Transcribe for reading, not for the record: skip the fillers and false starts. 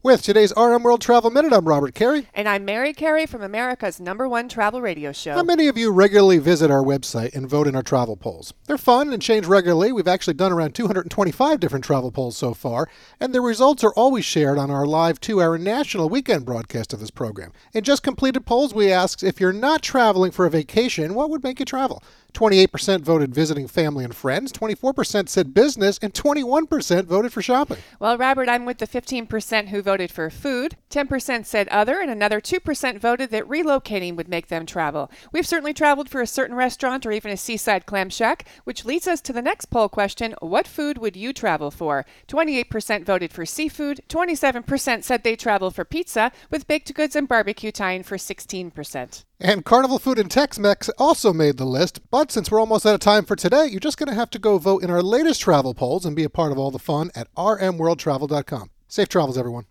With today's RM World Travel Minute, I'm Robert Carey. And I'm Mary Carey from America's #1 travel radio show. How many of you regularly visit our website and vote in our travel polls? They're fun and change regularly. We've actually done around 225 different travel polls so far, and the results are always shared on our live 2-hour national weekend broadcast of this program. In just completed polls, we asked if you're not traveling for a vacation, what would make you travel? 28% voted visiting family and friends, 24% said business, and 21% voted for shopping. Well, Robert, I'm with the 15% who voted for food, 10% said other, and another 2% voted that relocating would make them travel. We've certainly traveled for a certain restaurant or even a seaside clam shack, which leads us to the next poll question: what food would you travel for? 28% voted for seafood, 27% said they travel for pizza, with baked goods and barbecue tying for 16%. And Carnival food and Tex-Mex also made the list, but since we're almost out of time for today, you're just going to have to go vote in our latest travel polls and be a part of all the fun at rmworldtravel.com. Safe travels, everyone.